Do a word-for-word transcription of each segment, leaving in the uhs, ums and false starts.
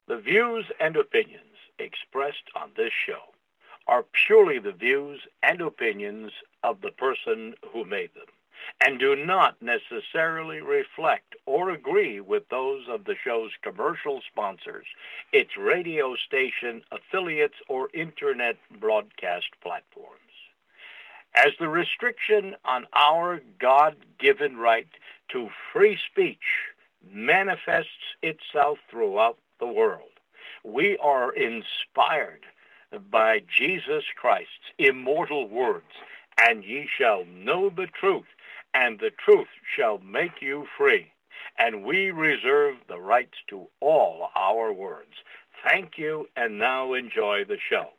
The views and opinions expressed on this show are purely the views and opinions of the person who made them, and do not necessarily reflect or agree with those of the show's commercial sponsors, its radio station affiliates, or internet broadcast platforms. As the restriction on our God-given right to free speech manifests itself throughout the world, we are inspired by Jesus Christ's immortal words, and ye shall know the truth, and the truth shall make you free. And we reserve the rights to all our words. Thank you, and now enjoy the show.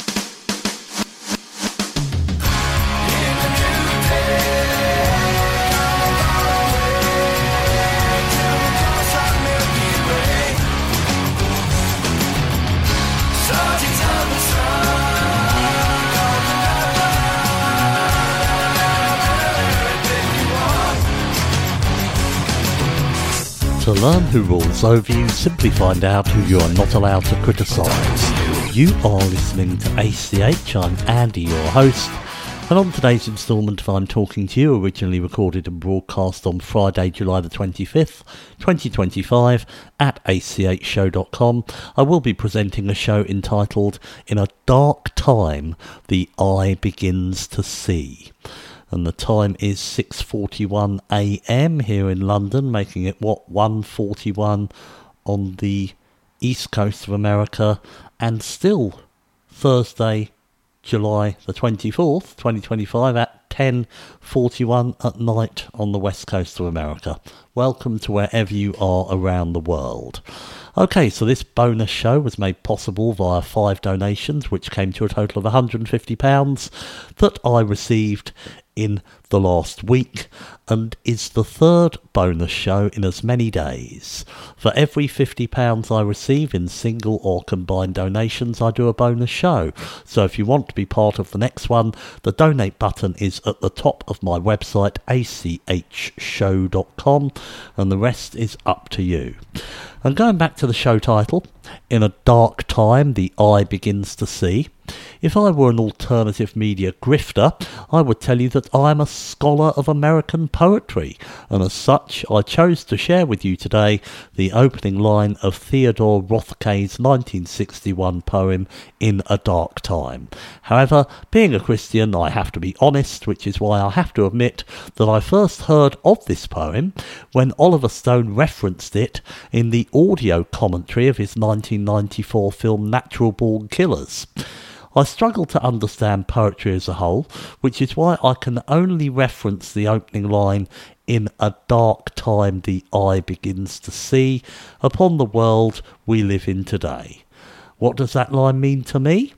To learn who rules over you, simply find out who you are not allowed to criticise. You are listening to A C H, I'm Andy, your host, and on today's instalment of I'm Talking to You, originally recorded and broadcast on Friday, July the twenty-fifth, twenty twenty-five, at a c h show dot com, I will be presenting a show entitled In a Dark Time, the Eye Begins to See. And the time is six forty-one a m here in London, making it, what, one forty-one on the east coast of America, and still Thursday, July the twenty-fourth, twenty twenty-five, at ten forty-one at night on the west coast of America. Welcome to wherever you are around the world. Okay, so this bonus show was made possible via five donations, which came to a total of one hundred fifty pounds that I received in the last week, and is the third bonus show in as many days. For every fifty pounds I receive in single or combined donations, I do a bonus show. So if you want to be part of the next one, the donate button is at the top of my website, a c h show dot com, and the rest is up to you. And going back to the show title, In a Dark Time, the Eye Begins to See. If I were an alternative media grifter, I would tell you that I am a scholar of American poetry, and as such I chose to share with you today the opening line of Theodore Rothke's nineteen sixty-one poem, In a Dark Time. However, being a Christian, I have to be honest, which is why I have to admit that I first heard of this poem when Oliver Stone referenced it in the audio commentary of his nineteen ninety-four film Natural Born Killers. I struggle to understand poetry as a whole, which is why I can only reference the opening line, In a dark time the eye begins to see, upon the world we live in today. What does that line mean to me?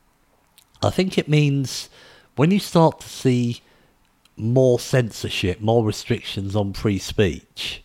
I think it means when you start to see more censorship, more restrictions on free speech,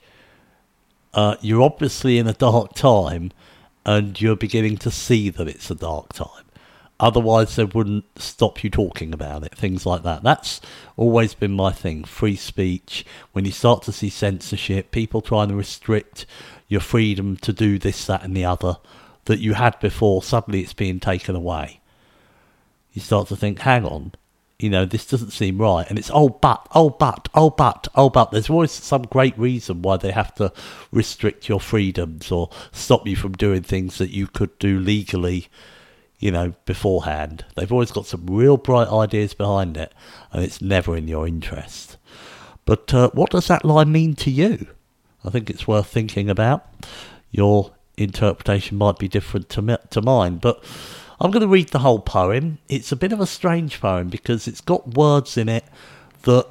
uh, you're obviously in a dark time, and you're beginning to see that it's a dark time. Otherwise, they wouldn't stop you talking about it, things like that. That's always been my thing, free speech. When you start to see censorship, people trying to restrict your freedom to do this, that and the other that you had before, suddenly it's being taken away. You start to think, hang on, you know, this doesn't seem right. And it's, oh, but, oh, but, oh, but, oh, but. There's always some great reason why they have to restrict your freedoms or stop you from doing things that you could do legally, you know, beforehand. They've always got some real bright ideas behind it, and it's never in your interest. But uh, what does that line mean to you? I think it's worth thinking about. Your interpretation might be different to, me- to mine, but I'm going to read the whole poem. It's a bit of a strange poem because it's got words in it that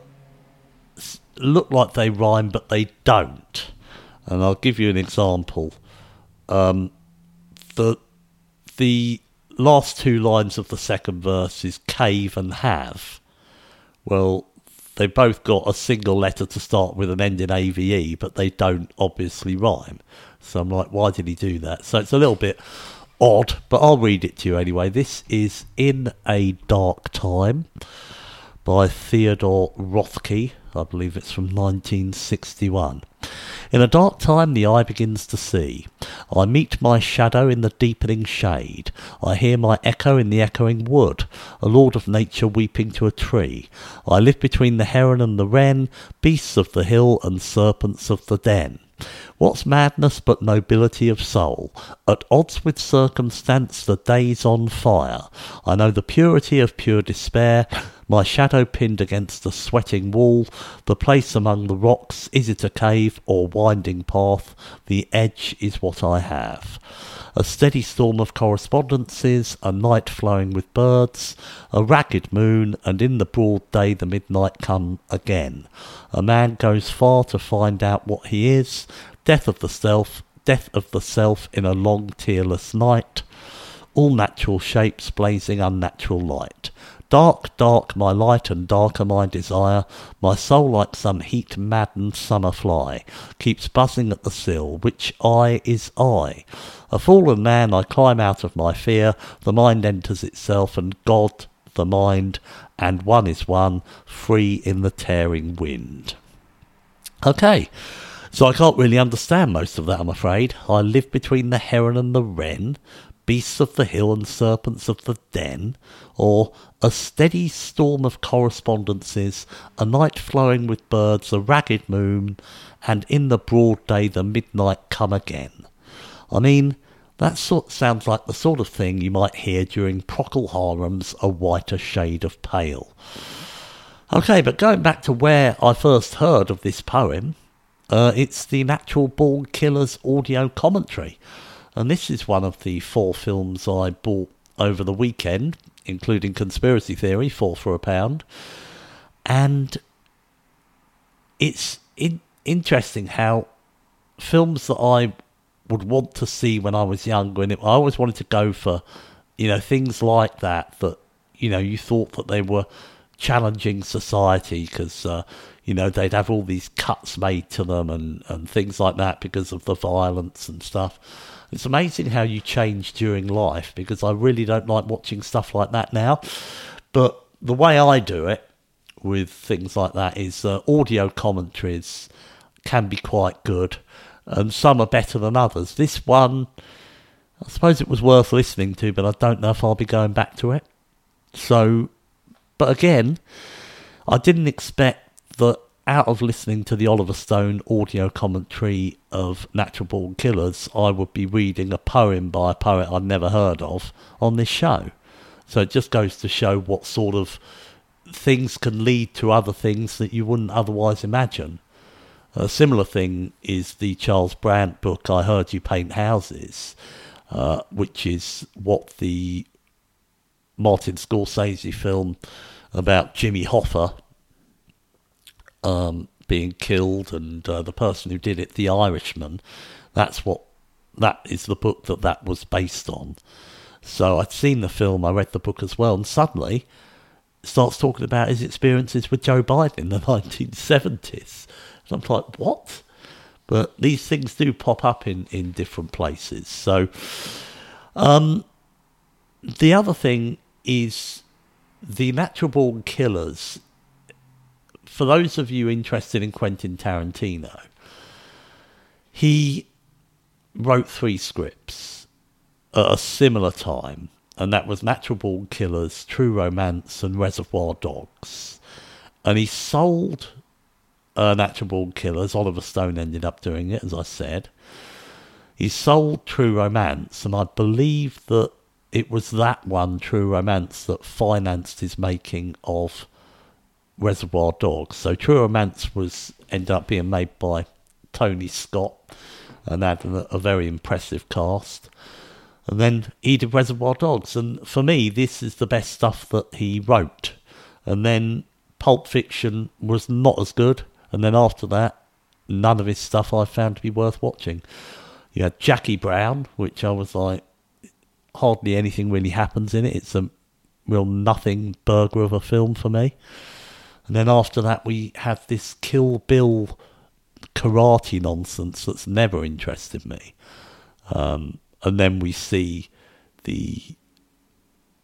look like they rhyme, but they don't. And I'll give you an example. Um, the the last two lines of the second verse is cave and have. Well, they both got a single letter to start with and end in A V E, but they don't obviously rhyme. So I'm like, why did he do that? So it's a little bit odd, but I'll read it to you anyway. This is In a Dark Time by Theodore Rothke. I believe it's from nineteen sixty-one. In a dark time the eye begins to see. I meet my shadow in the deepening shade. I hear my echo in the echoing wood, a lord of nature weeping to a tree. I live between the heron and the wren, beasts of the hill and serpents of the den. What's madness but nobility of soul? At odds with circumstance the day's on fire. I know the purity of pure despair, my shadow pinned against the sweating wall. The place among the rocks, is it a cave or winding path? The edge is what I have. A steady storm of correspondences, a night flowing with birds, a ragged moon, and in the broad day the midnight come again. A man goes far to find out what he is, death of the self, death of the self in a long tearless night, all natural shapes blazing unnatural light. Dark, dark my light and darker my desire, my soul like some heat-maddened summer fly, keeps buzzing at the sill, which I is I. A fallen man I climb out of my fear, the mind enters itself, and God, the mind, and one is one, free in the tearing wind. Okay, so I can't really understand most of that, I'm afraid. I live between the heron and the wren, beasts of the hill and serpents of the den, or a steady storm of correspondences, a night flowing with birds, a ragged moon, and in the broad day the midnight come again. I mean, that sort sounds like the sort of thing you might hear during Procol Harum's A Whiter Shade of Pale. Okay, but going back to where I first heard of this poem, uh, it's the Natural Born Killers audio commentary. And this is one of the four films I bought over the weekend, including Conspiracy Theory, four for a pound. And it's in- interesting how films that I would want to see when I was younger, and it, I always wanted to go for, you know, things like that, that, you know, you thought that they were challenging society because, uh, you know, they'd have all these cuts made to them and, and things like that because of the violence and stuff. It's amazing how you change during life, because I really don't like watching stuff like that now. But the way I do it with things like that is uh, audio commentaries can be quite good, and some are better than others. This one, I suppose it was worth listening to, but I don't know if I'll be going back to it. So, but again, I didn't expect that out of listening to the Oliver Stone audio commentary of Natural Born Killers, I would be reading a poem by a poet I'd never heard of on this show. So it just goes to show what sort of things can lead to other things that you wouldn't otherwise imagine. A similar thing is the Charles Brandt book, I Heard You Paint Houses, uh, which is what the Martin Scorsese film about Jimmy Hoffa Um, being killed, and uh, the person who did it, The Irishman, that's what, that is the book that that was based on. So I'd seen the film, I read the book as well, and suddenly starts talking about his experiences with Joe Biden in the nineteen seventies. And I'm like, what? But these things do pop up in, in different places. So um, the other thing is the Natural Born Killers. For those of you interested in Quentin Tarantino, he wrote three scripts at a similar time, and that was Natural Born Killers, True Romance, and Reservoir Dogs. And he sold uh, Natural Born Killers. Oliver Stone ended up doing it, as I said. He sold True Romance, and I believe that it was that one, True Romance, that financed his making of Reservoir Dogs. So True Romance was ended up being made by Tony Scott and had a, a very impressive cast. And then he did Reservoir Dogs, and for me this is the best stuff that he wrote. And then Pulp Fiction was not as good, and then after that none of his stuff I found to be worth watching. You had Jackie Brown, which I was like, hardly anything really happens in it. It's a real nothing burger of a film for me. And then after that, we have this Kill Bill karate nonsense that's never interested me. Um, and then we see the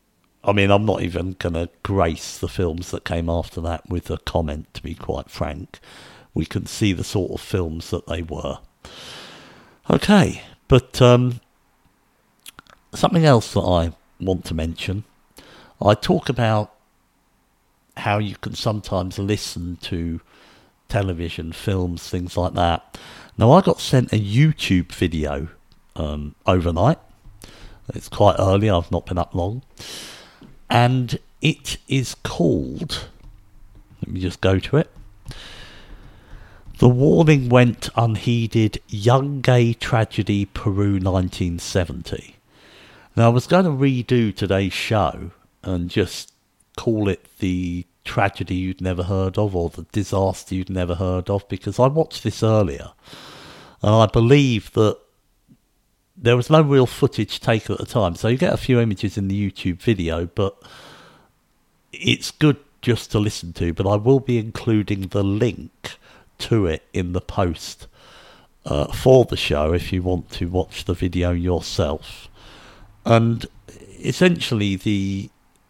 I mean, I'm not even going to grace the films that came after that with a comment, to be quite frank. We can see the sort of films that they were. Okay, but um, something else that I want to mention. I talk about how you can sometimes listen to television, films, things like that. Now, I got sent a YouTube video um, overnight. It's quite early, I've not been up long. And it is called, let me just go to it, The Warning Went Unheeded, Young Gay Tragedy, Peru nineteen seventy. Now, I was going to redo today's show and just call it the tragedy you'd never heard of or the disaster you'd never heard of, because I watched this earlier and I believe that there was no real footage taken at the time, so you get a few images in the YouTube video, but it's good just to listen to. But I will be including the link to it in the post uh, for the show if you want to watch the video yourself. And essentially the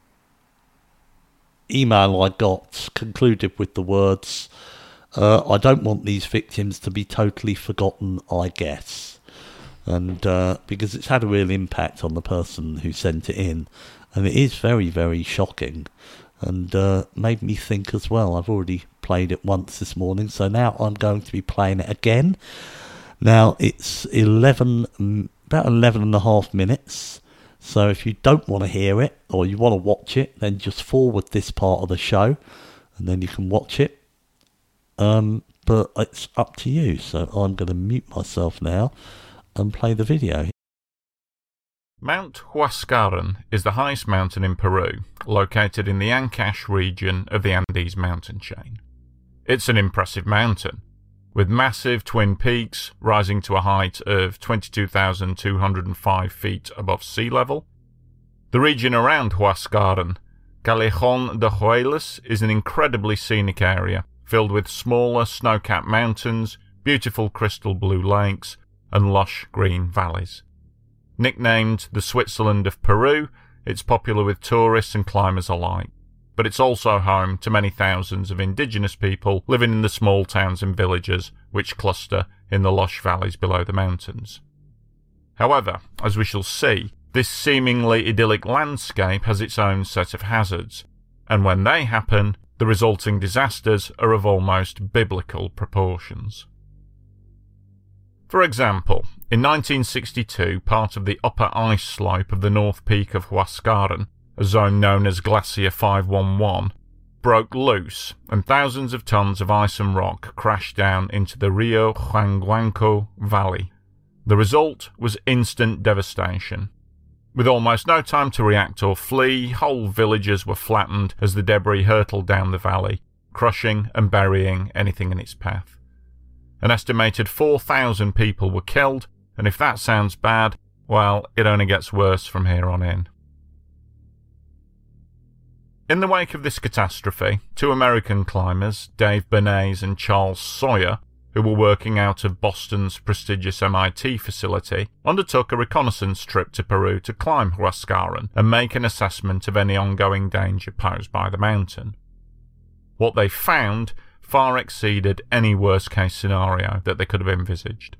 email I got concluded with the words, uh, I don't want these victims to be totally forgotten, I guess. And uh, because it's had a real impact on the person who sent it in, and it is very, very shocking, and uh, made me think as well. I've already played it once this morning, so now I'm going to be playing it again. Now it's eleven, about eleven and a half minutes. So if you don't want to hear it or you want to watch it, then just forward this part of the show, and then you can watch it. Um, but it's up to you. So I'm going to mute myself now and play the video. Mount Huascaran is the highest mountain in Peru, located in the Ancash region of the Andes mountain chain. It's an impressive mountain, with massive twin peaks rising to a height of twenty-two thousand two hundred five feet above sea level. The region around Huascaran, Callejón de Huelas, is an incredibly scenic area, filled with smaller snow-capped mountains, beautiful crystal blue lakes, and lush green valleys. Nicknamed the Switzerland of Peru, it's popular with tourists and climbers alike, but it's also home to many thousands of indigenous people living in the small towns and villages which cluster in the lush valleys below the mountains. However, as we shall see, this seemingly idyllic landscape has its own set of hazards, and when they happen, the resulting disasters are of almost biblical proportions. For example, in nineteen sixty-two, part of the upper ice slope of the north peak of Huascaran, a zone known as Glacier five one one, broke loose, and thousands of tons of ice and rock crashed down into the Rio Huanguanco Valley. The result was instant devastation. With almost no time to react or flee, whole villages were flattened as the debris hurtled down the valley, crushing and burying anything in its path. An estimated four thousand people were killed, and if that sounds bad, well, it only gets worse from here on in. In the wake of this catastrophe, two American climbers, Dave Bernays and Charles Sawyer, who were working out of Boston's prestigious M I T facility, undertook a reconnaissance trip to Peru to climb Huascaran and make an assessment of any ongoing danger posed by the mountain. What they found far exceeded any worst-case scenario that they could have envisaged.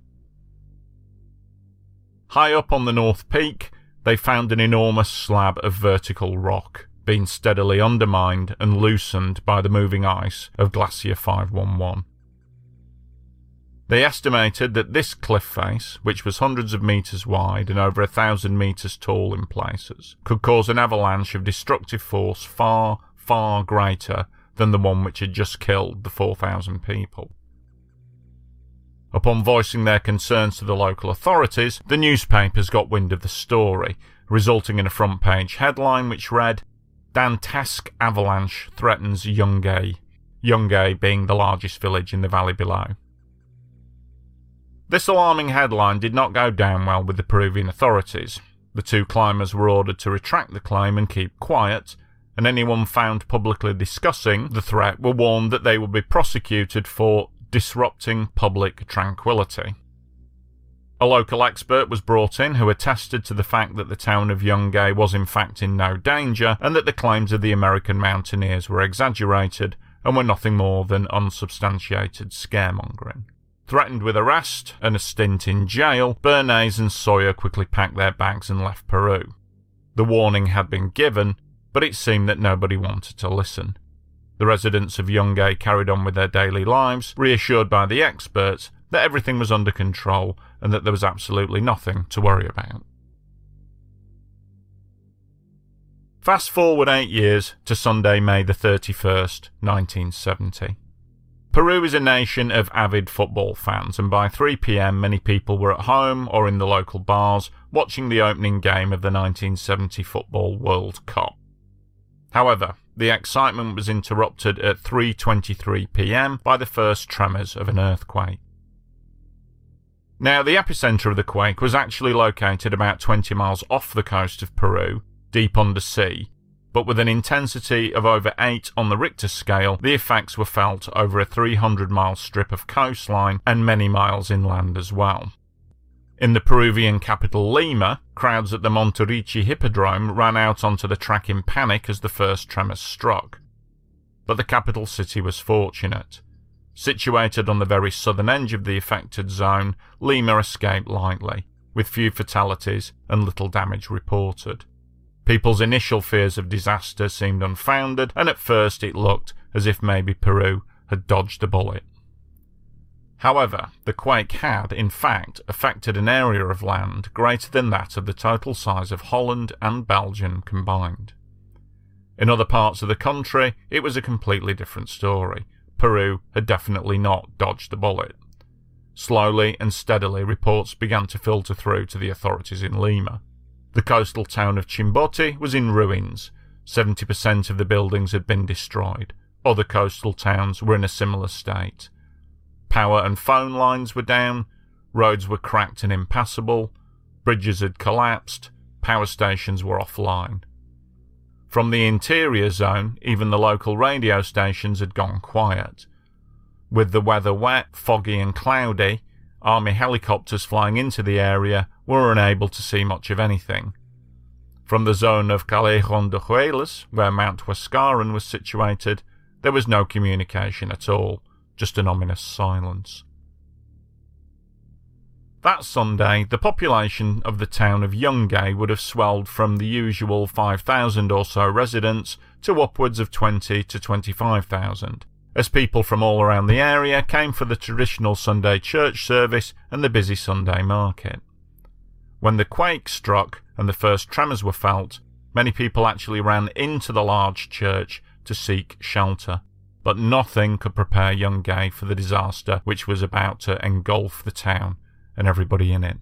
High up on the North Peak, they found an enormous slab of vertical rock, being steadily undermined and loosened by the moving ice of Glacier five one one. They estimated that this cliff face, which was hundreds of metres wide and over a thousand metres tall in places, could cause an avalanche of destructive force far, far greater than the one which had just killed the four thousand people. Upon voicing their concerns to the local authorities, the newspapers got wind of the story, resulting in a front-page headline which read, "Dantesque Avalanche Threatens Yungay," Yungay being the largest village in the valley below. This alarming headline did not go down well with the Peruvian authorities. The two climbers were ordered to retract the claim and keep quiet, and anyone found publicly discussing the threat were warned that they would be prosecuted for disrupting public tranquility. A local expert was brought in who attested to the fact that the town of Yungay was in fact in no danger and that the claims of the American mountaineers were exaggerated and were nothing more than unsubstantiated scaremongering. Threatened with arrest and a stint in jail, Bernays and Sawyer quickly packed their bags and left Peru. The warning had been given, but it seemed that nobody wanted to listen. The residents of Yungay carried on with their daily lives, reassured by the experts that everything was under control and that there was absolutely nothing to worry about. Fast forward eight years to Sunday, May the thirty-first, nineteen seventy. Peru is a nation of avid football fans, and by three p.m. many people were at home or in the local bars watching the opening game of the nineteen seventy Football World Cup. However, the excitement was interrupted at three twenty-three p.m. by the first tremors of an earthquake. Now, the epicentre of the quake was actually located about twenty miles off the coast of Peru, deep under sea, but with an intensity of over eight on the Richter scale, the effects were felt over a three hundred mile strip of coastline and many miles inland as well. In the Peruvian capital Lima, crowds at the Monterrichi Hippodrome ran out onto the track in panic as the first tremors struck. But the capital city was fortunate. Situated on the very southern edge of the affected zone, Lima escaped lightly, with few fatalities and little damage reported. People's initial fears of disaster seemed unfounded, and at first it looked as if maybe Peru had dodged a bullet. However, the quake had, in fact, affected an area of land greater than that of the total size of Holland and Belgium combined. In other parts of the country, it was a completely different story. Peru had definitely not dodged the bullet. Slowly and steadily, reports began to filter through to the authorities in Lima. The coastal town of Chimbote was in ruins. seventy percent of the buildings had been destroyed. Other coastal towns were in a similar state. Power and phone lines were down, roads were cracked and impassable, bridges had collapsed, power stations were offline. From the interior zone, even the local radio stations had gone quiet. With the weather wet, foggy and cloudy, army helicopters flying into the area were unable to see much of anything. From the zone of Callejon de Huelas, where Mount Huascaran was situated, there was no communication at all, just an ominous silence. That Sunday, the population of the town of Yungay would have swelled from the usual five thousand or so residents to upwards of twenty to twenty-five thousand, as people from all around the area came for the traditional Sunday church service and the busy Sunday market. When the quake struck and the first tremors were felt, many people actually ran into the large church to seek shelter, but nothing could prepare Yungay for the disaster which was about to engulf the town and everybody in it.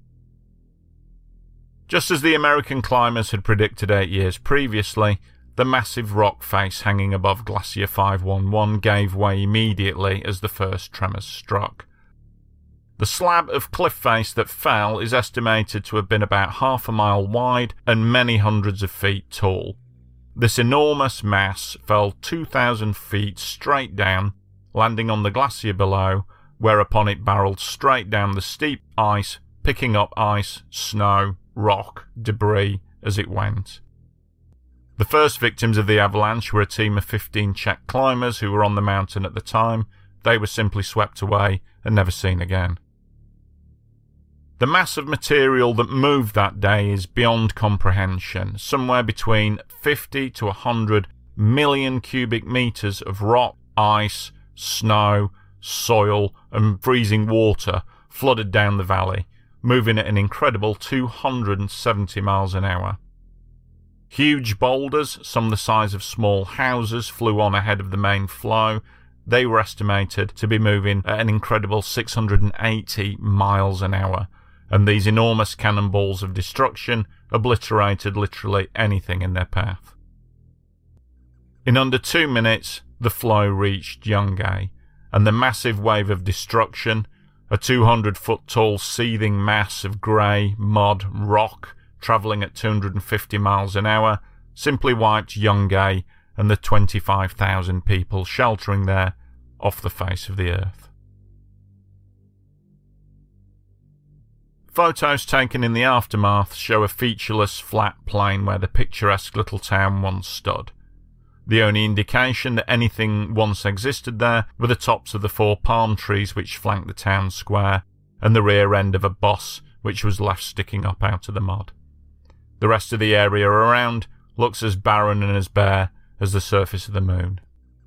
Just as the American climbers had predicted eight years previously, the massive rock face hanging above Glacier five one one gave way immediately as the first tremors struck. The slab of cliff face that fell is estimated to have been about half a mile wide and many hundreds of feet tall. This enormous mass fell two thousand feet straight down, landing on the glacier below, whereupon it barreled straight down the steep ice, picking up ice, snow, rock, debris as it went. The first victims of the avalanche were a team of fifteen Czech climbers who were on the mountain at the time. They were simply swept away and never seen again. The mass of material that moved that day is beyond comprehension, somewhere between fifty to one hundred million cubic metres of rock, ice, snow, soil and freezing water flooded down the valley, moving at an incredible two hundred seventy miles an hour. Huge boulders, some the size of small houses, flew on ahead of the main flow. They were estimated to be moving at an incredible six hundred eighty miles an hour, and these enormous cannonballs of destruction obliterated literally anything in their path. In under two minutes, the flow reached Yungay, and the massive wave of destruction, a two hundred foot tall seething mass of grey, mud, rock, travelling at two hundred fifty miles an hour, simply wiped Yungay and the twenty-five thousand people sheltering there off the face of the earth. Photos taken in the aftermath show a featureless flat plain where the picturesque little town once stood. The only indication that anything once existed there were the tops of the four palm trees which flanked the town square, and the rear end of a boss which was left sticking up out of the mud. The rest of the area around looks as barren and as bare as the surface of the moon.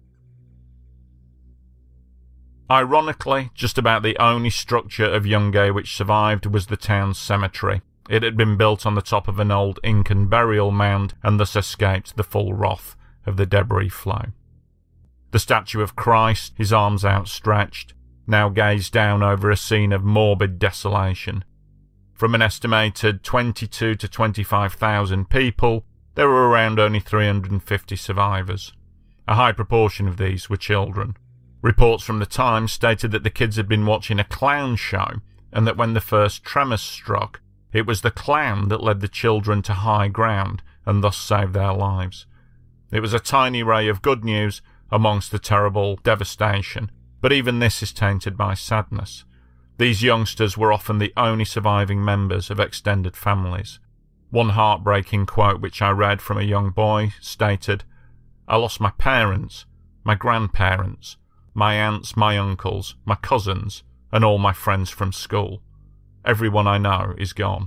Ironically, just about the only structure of Yungay which survived was the town's cemetery. It had been built on the top of an old Incan burial mound and thus escaped the full wrath of the debris flow. The statue of Christ, his arms outstretched, now gazed down over a scene of morbid desolation. From an estimated twenty-two to twenty-five thousand people, there were around only three hundred fifty survivors. A high proportion of these were children. Reports from the Times stated that the kids had been watching a clown show, and that when the first tremors struck, it was the clown that led the children to high ground and thus saved their lives. It was a tiny ray of good news amongst the terrible devastation, but even this is tainted by sadness. These youngsters were often the only surviving members of extended families. One heartbreaking quote which I read from a young boy stated, "I lost my parents, my grandparents, my aunts, my uncles, my cousins, and all my friends from school. Everyone I know is gone."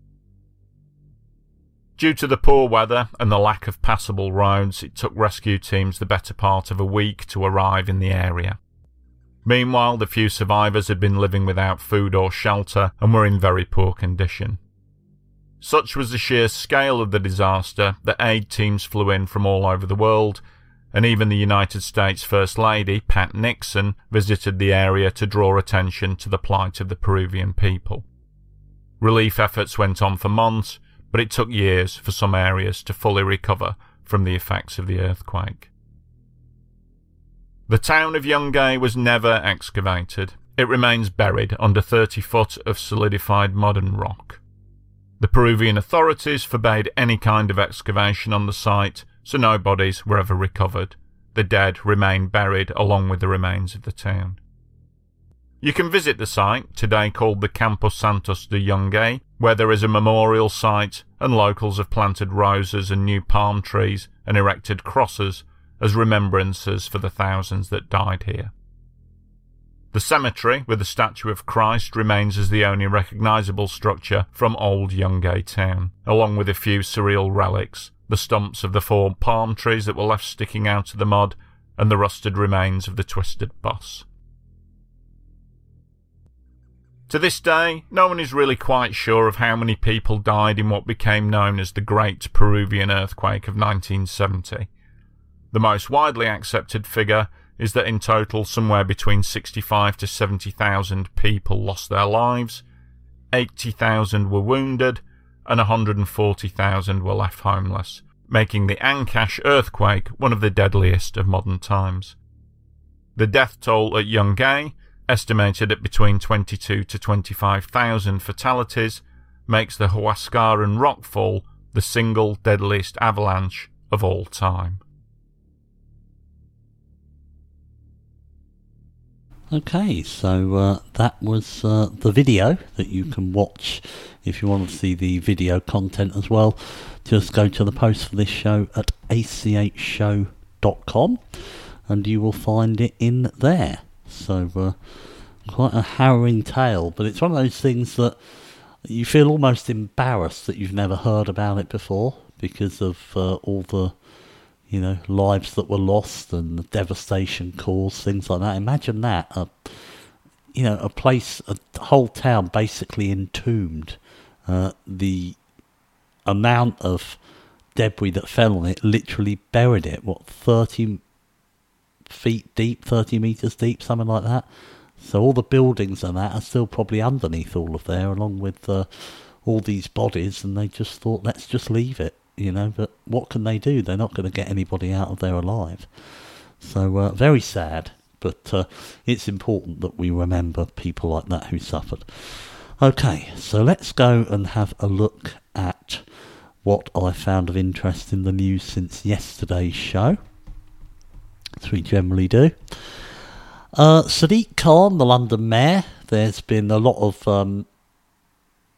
Due to the poor weather and the lack of passable roads, it took rescue teams the better part of a week to arrive in the area. Meanwhile, the few survivors had been living without food or shelter and were in very poor condition. Such was the sheer scale of the disaster that aid teams flew in from all over the world, and even the United States First Lady, Pat Nixon, visited the area to draw attention to the plight of the Peruvian people. Relief efforts went on for months, but it took years for some areas to fully recover from the effects of the earthquake. The town of Yungay was never excavated. It remains buried under thirty foot of solidified modern rock. The Peruvian authorities forbade any kind of excavation on the site, so no bodies were ever recovered. The dead remain buried along with the remains of the town. You can visit the site, today called the Campos Santos de Yungay, where there is a memorial site and locals have planted roses and new palm trees and erected crosses as remembrances for the thousands that died here. The cemetery, with the statue of Christ, remains as the only recognisable structure from old Yungay town, along with a few surreal relics, the stumps of the four palm trees that were left sticking out of the mud, and the rusted remains of the twisted bus. To this day, no one is really quite sure of how many people died in what became known as the Great Peruvian Earthquake of nineteen seventy. The most widely accepted figure is that in total somewhere between sixty-five to seventy thousand people lost their lives, eighty thousand were wounded, and one hundred forty thousand were left homeless, making the Ancash earthquake one of the deadliest of modern times. The death toll at Yungay, estimated at between twenty-two to twenty-five thousand fatalities, makes the Huascaran rockfall the single deadliest avalanche of all time. Okay, so uh, that was uh, the video that you can watch if you want to see the video content as well. Just go to the post for this show at a c h show dot com and you will find it in there. So, uh, quite a harrowing tale, but it's one of those things that you feel almost embarrassed that you've never heard about it before because of uh, all the, you know, lives that were lost and the devastation caused, things like that. Imagine that, a, you know, a place, a whole town basically entombed. Uh, the amount of debris that fell on it literally buried it, what, thirty feet deep, thirty metres deep, something like that. So all the buildings and that are still probably underneath all of there, along with uh, all these bodies, and they just thought, let's just leave it, you know, but what can they do? They're not going to get anybody out of there alive. So uh, very sad, but uh, it's important that we remember people like that who suffered. Okay, so let's go and have a look at what I found of interest in the news since yesterday's show, as we generally do. Uh, Sadiq Khan, the London mayor, there's been a lot of um,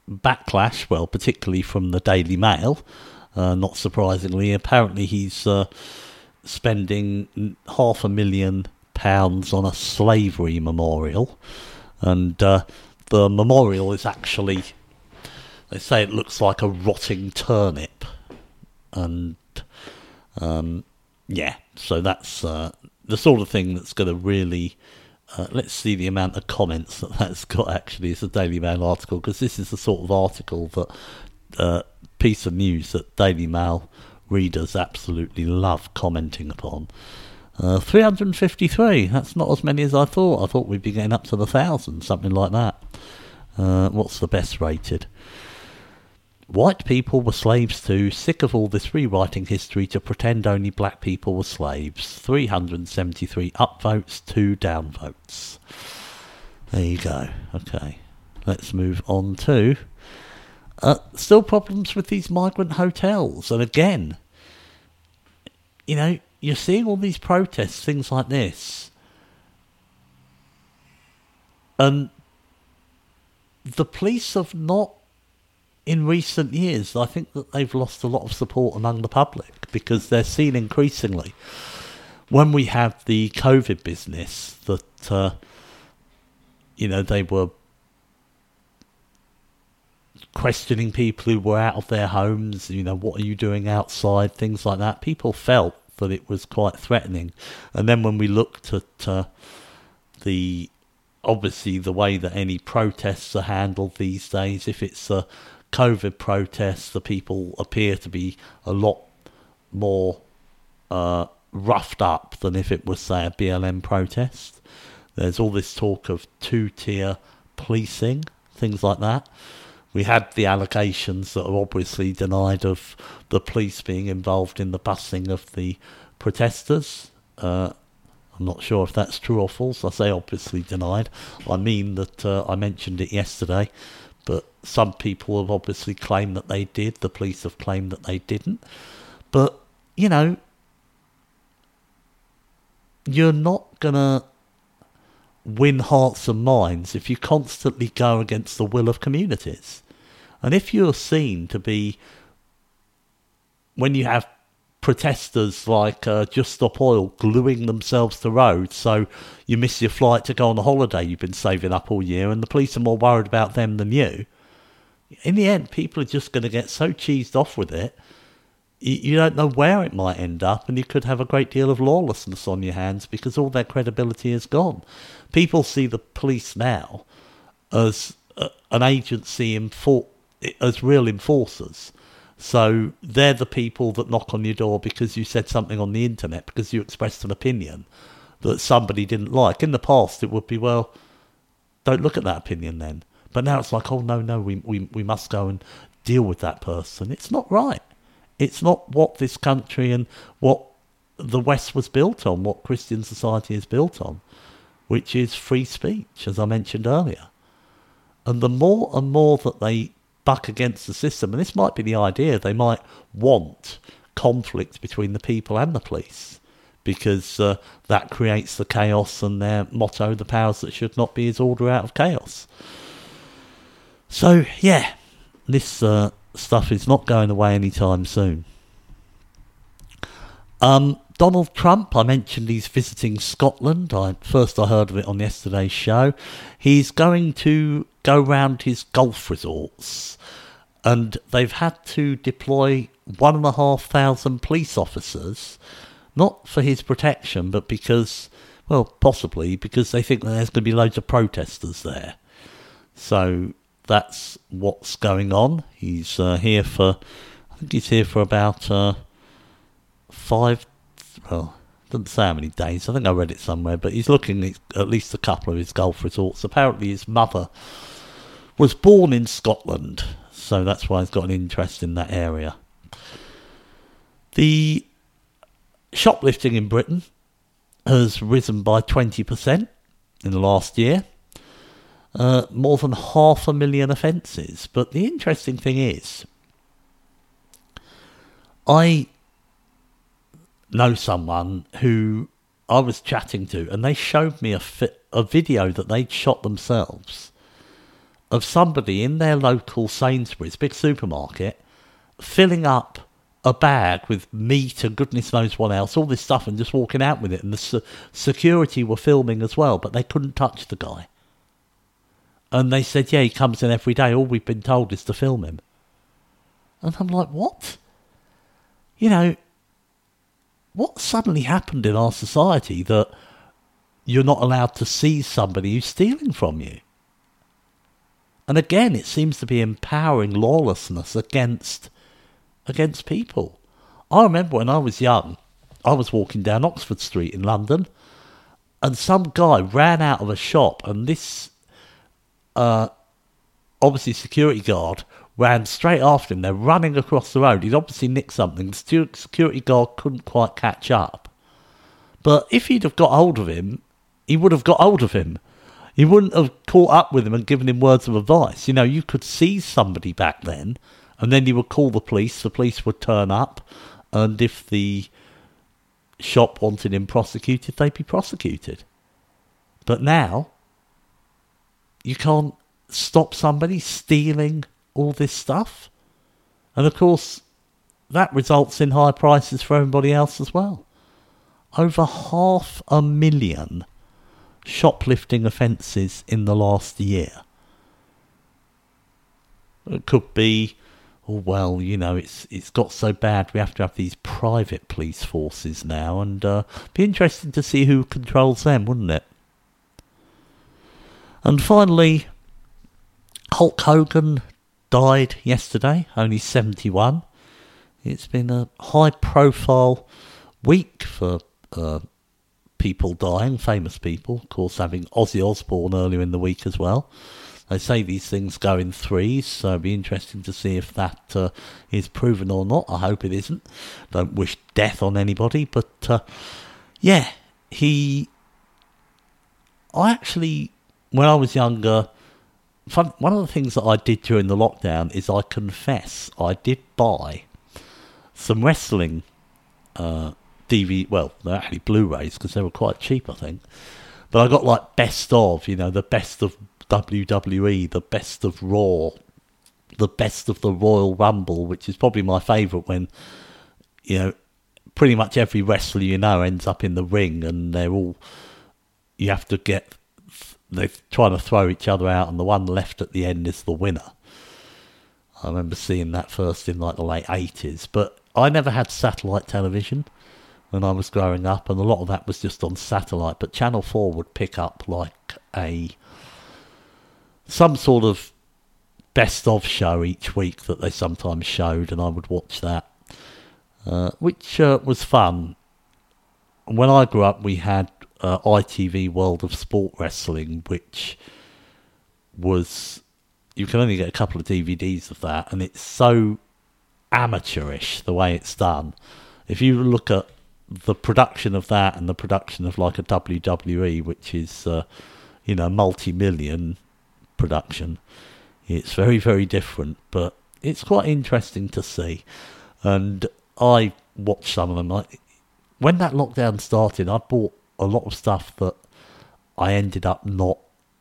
backlash, well, particularly from the Daily Mail, uh, not surprisingly. Apparently he's uh, spending half a million pounds on a slavery memorial, and uh, the memorial is actually, they say it looks like a rotting turnip, and um, yeah, so that's uh, the sort of thing that's going to really, uh, let's see the amount of comments that that's got. Actually, it's a Daily Mail article, because this is the sort of article that uh, piece of news that Daily Mail readers absolutely love commenting upon. Uh, three hundred fifty-three, that's not as many as I thought. I thought we'd be getting up to the thousand, something like that. Uh, what's the best rated? White people were slaves too, sick of all this rewriting history to pretend only black people were slaves. three hundred seventy-three upvotes, two downvotes. There you go. Okay, let's move on to... Uh, still problems with these migrant hotels. And again, you know, you're seeing all these protests, things like this. And the police have not, in recent years, I think that they've lost a lot of support among the public, because they're seen increasingly, when we have the COVID business, that, uh, you know, they were questioning people who were out of their homes, you know, what are you doing outside, things like that. People felt that it was quite threatening. And then when we looked at uh, the, obviously the way that any protests are handled these days, if it's a COVID protest, the people appear to be a lot more uh, roughed up than if it was, say, a B L M protest. There's all this talk of two-tier policing, things like that. We had the allegations that are obviously denied of the police being involved in the busing of the protesters. Uh, I'm not sure if that's true or false. I say obviously denied. I mean that uh, I mentioned it yesterday, but some people have obviously claimed that they did. The police have claimed that they didn't. But, you know, you're not going to win hearts and minds if you constantly go against the will of communities. And if you're seen to be, when you have protesters like uh, Just Stop Oil gluing themselves to roads so you miss your flight to go on a holiday you've been saving up all year, and the police are more worried about them than you, in the end people are just going to get so cheesed off with it, you, you don't know where it might end up, and you could have a great deal of lawlessness on your hands because all their credibility is gone. People see the police now as uh, an agency enfor- as real enforcers. So they're the people that knock on your door because you said something on the internet, because you expressed an opinion that somebody didn't like. In the past, it would be, well, don't look at that opinion then. But now it's like, oh, no, no, we, we, we must go and deal with that person. It's not right. It's not what this country and what the West was built on, what Christian society is built on, which is free speech, as I mentioned earlier. And the more and more that they buck against the system, and this might be the idea, they might want conflict between the people and the police, because uh, that creates the chaos, and their motto, the powers that should not be, is order out of chaos. So, yeah, this uh, stuff is not going away anytime soon. Um, Donald Trump, I mentioned he's visiting Scotland. I First I heard of it on yesterday's show. He's going to go round his golf resorts, and they've had to deploy one and a half thousand police officers, not for his protection, but because, well, possibly because they think that there's going to be loads of protesters there. So that's what's going on. He's uh, here for, I think he's here for about uh, five, well, doesn't say how many days. I think I read it somewhere, but he's looking at at least a couple of his golf resorts. Apparently his mother was born in Scotland, so that's why he's got an interest in that area. The shoplifting in Britain has risen by twenty percent in the last year. Uh, more than half a million offences. But the interesting thing is, I know someone who I was chatting to, and they showed me a, fi- a video that they'd shot themselves of somebody in their local Sainsbury's, big supermarket, filling up a bag with meat and goodness knows what else, all this stuff, and just walking out with it. And the se- security were filming as well, but they couldn't touch the guy. And they said, yeah, he comes in every day. All we've been told is to film him. And I'm like, what? You know, what suddenly happened in our society that you're not allowed to see somebody who's stealing from you? And again, it seems to be empowering lawlessness against against people. I remember when I was young, I was walking down Oxford Street in London, and some guy ran out of a shop, and this, uh, obviously security guard, ran straight after him. They're running across the road. He'd obviously nicked something. The security guard couldn't quite catch up. But if he'd have got hold of him, he would have got hold of him. He wouldn't have caught up with him and given him words of advice. You know, you could seize somebody back then, and then you would call the police. The police would turn up, and if the shop wanted him prosecuted, they'd be prosecuted. But now, you can't stop somebody stealing all this stuff. And of course, that results in high prices for everybody else as well. Over half a million shoplifting offences in the last year. It could be, oh, well, you know, it's it's got so bad we have to have these private police forces now, and uh, be interesting to see who controls them, wouldn't it? And finally, Hulk Hogan died yesterday, only seventy-one. It's been a high-profile week for uh, people dying, famous people, of course, having Ozzy Osbourne earlier in the week as well. They say these things go in threes, so it'll be interesting to see if that uh, is proven or not. I hope it isn't. Don't wish death on anybody, but uh, yeah, he... I actually, when I was younger, fun, one of the things that I did during the lockdown is, I confess, I did buy some wrestling uh, D V D, well, they're actually Blu-rays, because they were quite cheap, I think. But I got like best of, you know, the best of W W E, the best of Raw, the best of the Royal Rumble, which is probably my favourite, when, you know, pretty much every wrestler you know ends up in the ring, and they're all, you have to get, they're trying to throw each other out, and the one left at the end is the winner. I remember seeing that first in like the late eighties, but I never had satellite television when I was growing up, and a lot of that was just on satellite, but Channel four would pick up like a some sort of best of show each week that they sometimes showed, and I would watch that, uh, which uh, was fun. When I grew up, we had uh, I T V World of Sport Wrestling, which was, you can only get a couple of D V Ds of that, and it's so amateurish the way it's done. If you look at the production of that and the production of like a W W E, which is uh, you know, multi-million production, it's very, very different, but it's quite interesting to see. And I watched some of them. Like, when that lockdown started, I bought a lot of stuff that I ended up not,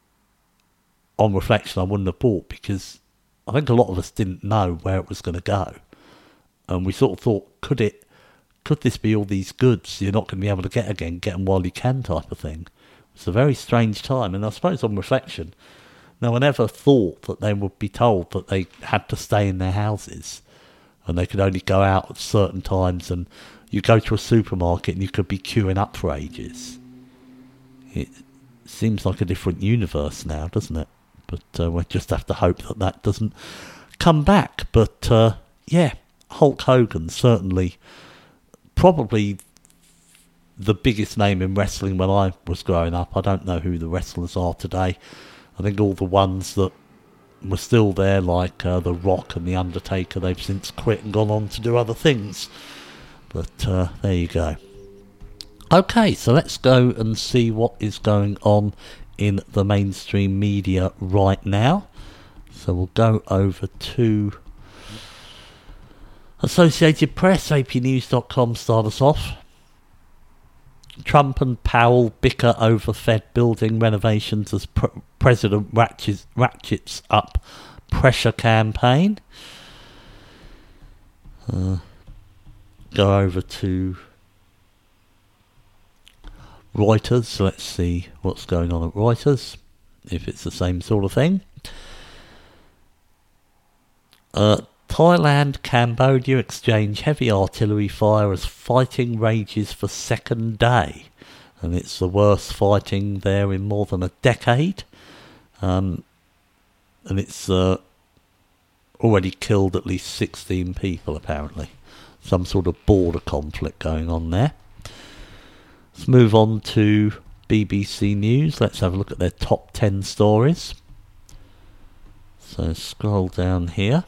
on reflection, I wouldn't have bought, because I think a lot of us didn't know where it was going to go, and we sort of thought, could it could this be all these goods you're not going to be able to get again, get them while you can, type of thing. It's a very strange time, and I suppose on reflection, no one ever thought that they would be told that they had to stay in their houses and they could only go out at certain times, and you go to a supermarket and you could be queuing up for ages. It seems like a different universe now, doesn't it? But uh, we'll just have to hope that that doesn't come back. But uh, yeah, Hulk Hogan, certainly probably the biggest name in wrestling when I was growing up. I don't know who the wrestlers are today. I think all the ones that were still there, like uh, The Rock and The Undertaker, they've since quit and gone on to do other things. But uh, there you go. Okay, so let's go and see what is going on in the mainstream media right now. So we'll go over to Associated Press. A P news dot com start us off. Trump and Powell bicker over Fed building renovations as pr- President ratchets, ratchets up pressure campaign. Uh, go over to Reuters. Let's see what's going on at Reuters, if it's the same sort of thing. Uh, Thailand, Cambodia exchange heavy artillery fire as fighting rages for second day. And it's the worst fighting there in more than a decade. Um, and it's uh, already killed at least sixteen people, apparently. Some sort of border conflict going on there. Let's move on to B B C News. Let's have a look at their top ten stories. So scroll down here.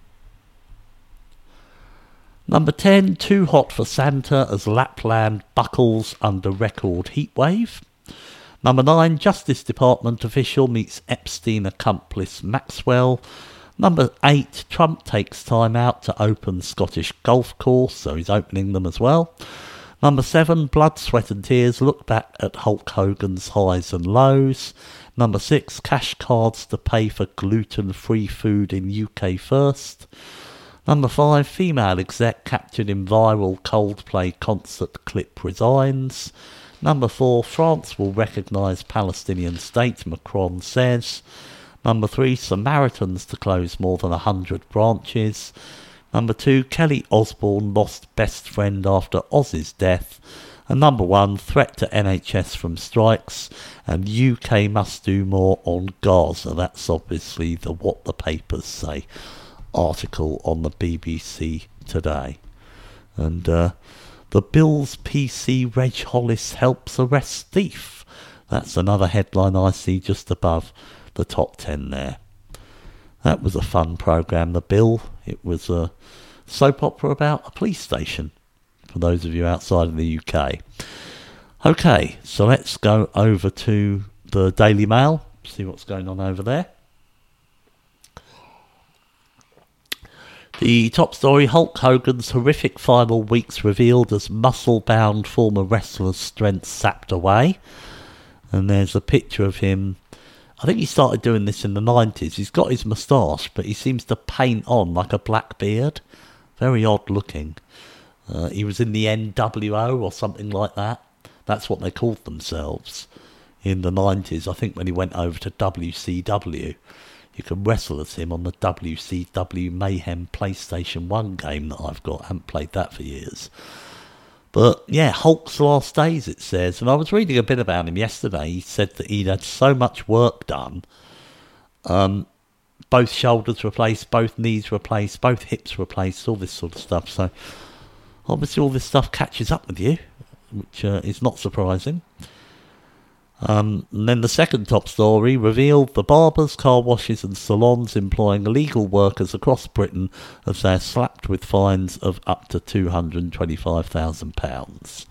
Number ten, too hot for Santa as Lapland buckles under record heatwave. Number nine, Justice Department official meets Epstein accomplice Maxwell. Number eight, Trump takes time out to open Scottish golf course, so he's opening them as well. Number seven, Blood, Sweat and Tears look back at Hulk Hogan's highs and lows. Number six, cash cards to pay for gluten-free food in U K first. Number five, female exec captured in viral Coldplay concert clip resigns. Number four, France will recognise Palestinian state, Macron says. Number three, Samaritans to close more than one hundred branches. Number two, Kelly Osbourne lost best friend after Oz's death. And number one, threat to N H S from strikes. And U K must do more on Gaza. That's obviously the What the Papers Say article on the B B C today. And uh, the Bill's P C Reg Hollis helps arrest thief. That's another headline I see just above the top ten there. That was a fun programme, The Bill. It was a soap opera about a police station, for those of you outside of the U K. Okay, so let's go over to the Daily Mail, see what's going on over there. The top story, Hulk Hogan's horrific final weeks revealed as muscle-bound former wrestler's strength sapped away. And there's a picture of him. I think he started doing this in the nineties. He's got his moustache, but he seems to paint on like a black beard. Very odd looking. Uh, he was in the N W O or something like that. That's what they called themselves in the nineties. I think when he went over to W C W. You can wrestle as him on the W C W Mayhem PlayStation one game that I've got. I haven't played that for years. But yeah, Hulk's last days, it says. And I was reading a bit about him yesterday. He said that he'd had so much work done. Um, both shoulders replaced, both knees replaced, both hips replaced, all this sort of stuff. So obviously all this stuff catches up with you, which uh, is not surprising. Um, and then the second top story revealed the barbers, car washes and salons employing illegal workers across Britain as they're slapped with fines of up to two hundred twenty-five thousand pounds.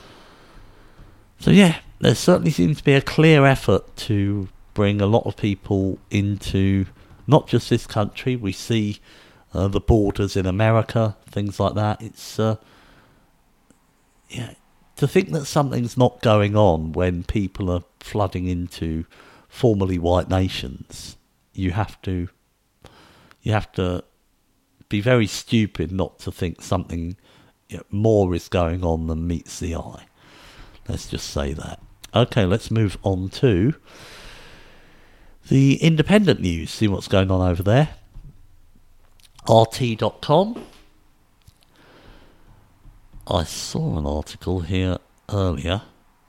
So yeah, there certainly seems to be a clear effort to bring a lot of people into not just this country. We see uh, the borders in America, things like that. It's uh, yeah. To think that something's not going on when people are flooding into formerly white nations, you have to you have to be very stupid not to think something, you know, more is going on than meets the eye. Let's just say that. Okay, let's move on to the Independent News, see what's going on over there. R T dot com. I saw an article here earlier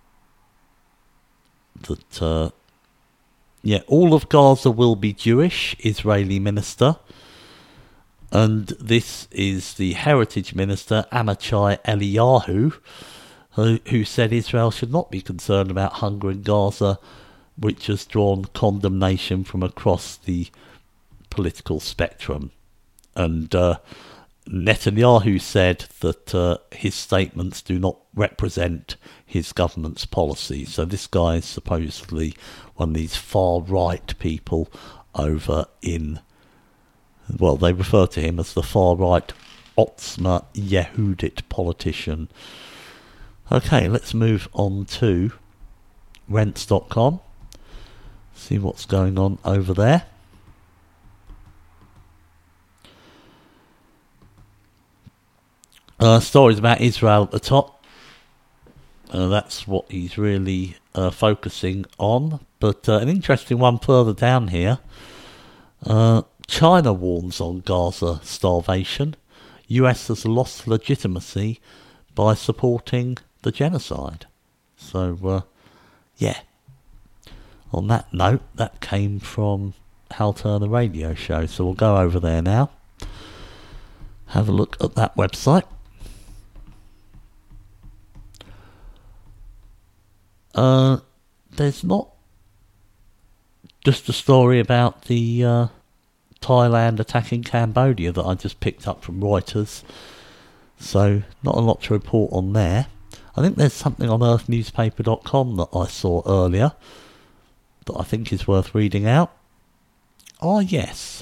that, uh, yeah, all of Gaza will be Jewish, Israeli minister. And this is the heritage minister, Amichai Eliyahu, who, who said Israel should not be concerned about hunger in Gaza, which has drawn condemnation from across the political spectrum. And, uh, Netanyahu said that uh, his statements do not represent his government's policy. So this guy is supposedly one of these far-right people over in, well, they refer to him as the far-right Otzma Yehudit politician. Okay, let's move on to rents dot com. See what's going on over there. Uh, stories about Israel at the top. Uh, that's what he's really uh, focusing on. But uh, an interesting one further down here. Uh, China warns on Gaza starvation. U S has lost legitimacy by supporting the genocide. So, uh, yeah. On that note, that came from Hal Turner Radio Show. So we'll go over there now. Have a look at that website. Uh, there's not just a story about the uh, Thailand attacking Cambodia that I just picked up from Reuters. So not a lot to report on there. I think there's something on earth newspaper dot com that I saw earlier that I think is worth reading out. Oh yes.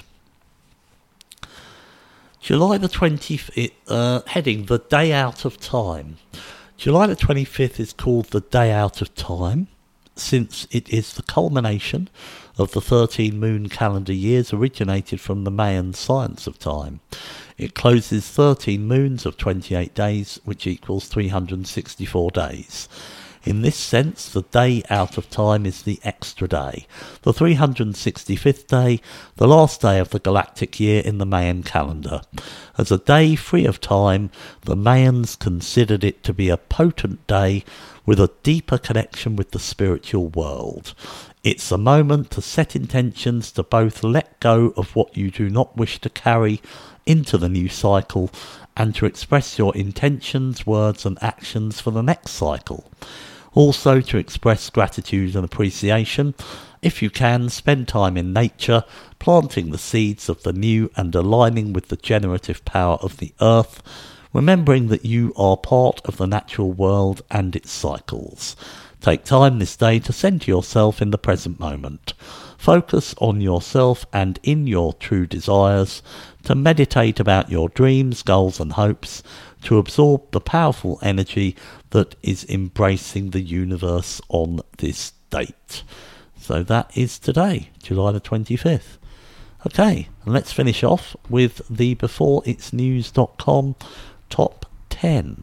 July the twentieth, uh, heading The Day Out of Time. July the twenty-fifth is called the Day Out of Time, since it is the culmination of the thirteen moon calendar years originated from the Mayan science of time. It closes thirteen moons of twenty-eight days, which equals three hundred sixty-four days. In this sense, the day out of time is the extra day, the three hundred sixty-fifth day, the last day of the galactic year in the Mayan calendar. As a day free of time, the Mayans considered it to be a potent day with a deeper connection with the spiritual world. It's a moment to set intentions to both let go of what you do not wish to carry into the new cycle and to express your intentions, words and actions for the next cycle. Also to express gratitude and appreciation. If you can, spend time in nature, planting the seeds of the new and aligning with the generative power of the earth, remembering that you are part of the natural world and its cycles. Take time this day to center yourself in the present moment. Focus on yourself and in your true desires, to meditate about your dreams, goals and hopes, to absorb the powerful energy that is embracing the universe on this date. So that is today, July the twenty-fifth. Okay, and let's finish off with the before its news dot com top ten.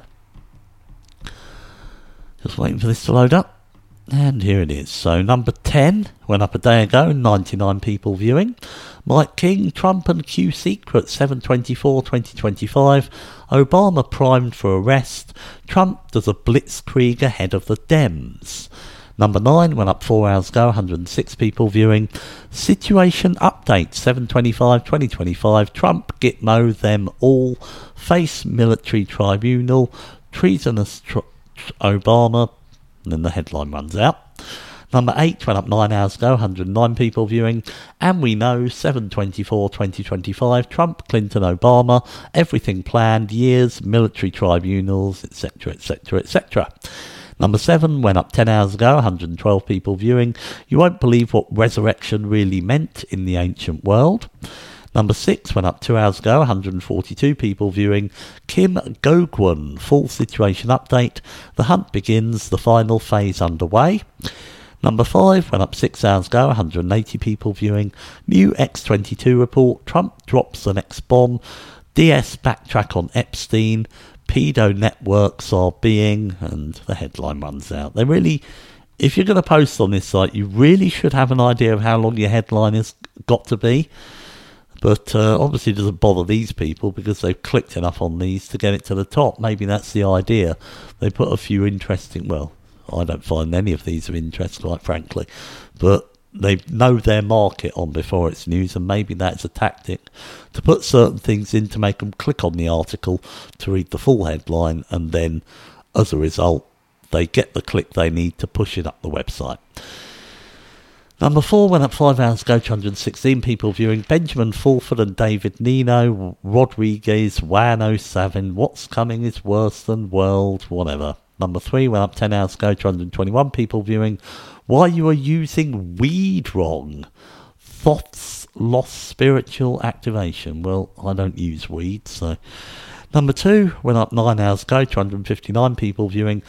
Just waiting for this to load up. And here it is. So number ten went up a day ago, ninety-nine people viewing. Mike King, Trump and Q Secret, seven twenty-four twenty twenty-five. Obama primed for arrest. Trump does a blitzkrieg ahead of the Dems. Number nine went up four hours ago, one hundred six people viewing. Situation update, seven twenty-five twenty twenty-five. Trump, Gitmo, them all. Face military tribunal. Treasonous tr- Obama. And then the headline runs out. Number eight went up nine hours ago, one hundred nine people viewing. And we know, seven twenty-four twenty twenty-five, Trump, Clinton, Obama, everything planned, years, military tribunals, et cetera, et cetera, et cetera. Number seven went up ten hours ago, one hundred twelve people viewing. You won't believe what resurrection really meant in the ancient world. Number six went up two hours ago, one hundred forty-two people viewing. Kim Gogwon, full situation update. The hunt begins, the final phase underway. Number five went up six hours ago, one hundred eighty people viewing. New X twenty-two report, Trump drops the next bomb. D S backtrack on Epstein. Pedo networks are being, and the headline runs out. They really, if you're going to post on this site, you really should have an idea of how long your headline has got to be. But uh, obviously it doesn't bother these people because they've clicked enough on these to get it to the top. Maybe that's the idea. They put a few interesting, well, I don't find any of these of interest, quite frankly. But they know their market on before it's news, and maybe that's a tactic to put certain things in to make them click on the article to read the full headline, and then, as a result, they get the click they need to push it up the website. Number four went up five hours ago, two hundred sixteen people viewing. Benjamin Fulford and David Nino, Rodriguez, Wano Savin, What's Coming is Worse Than World, whatever. Number three went up ten hours ago, two hundred twenty-one people viewing. Why you are using weed wrong. Thoth's lost spiritual activation. Well, I don't use weed, so. Number two went up nine hours ago, two hundred fifty-nine people viewing.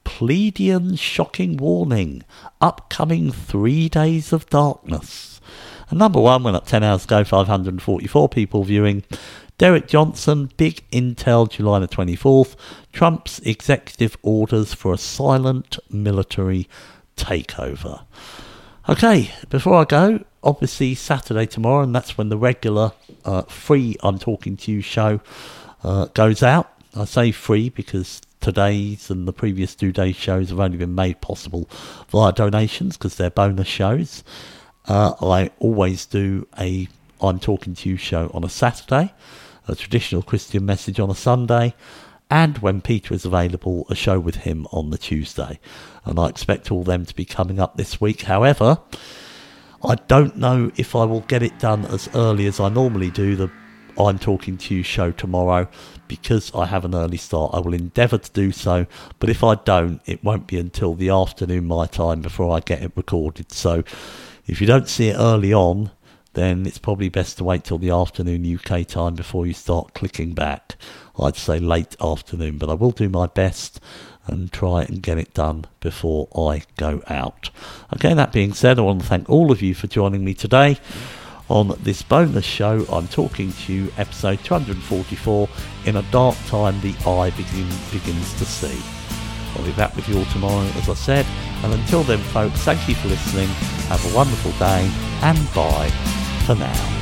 Pleiadian shocking warning. Upcoming three days of darkness. And number one went up ten hours ago, five hundred forty-four people viewing. Derek Johnson, big intel, July the twenty-fourth. Trump's executive orders for a silent military takeover. Okay, before I go, obviously Saturday tomorrow, and that's when the regular uh, free I'm Talking to You show uh, goes out. I say free because today's and the previous two days' shows have only been made possible via donations because they're bonus shows. Uh, I always do a I'm Talking to You show on a Saturday, a traditional Christian message on a Sunday, and when Peter is available, a show with him on the Tuesday. And I expect all them to be coming up this week. However, I don't know if I will get it done as early as I normally do, the I'm Talking to You show tomorrow, because I have an early start. I will endeavour to do so, but if I don't, it won't be until the afternoon my time before I get it recorded. So if you don't see it early on, then it's probably best to wait till the afternoon U K time before you start clicking back. I'd say late afternoon, but I will do my best and try and get it done before I go out. Okay, that being said, I want to thank all of you for joining me today on this bonus show. I'm Talking to You, episode two hundred forty-four, In a Dark Time the Eye begin, Begins to See. I'll be back with you all tomorrow, as I said, and until then, folks, thank you for listening, have a wonderful day, and bye for now.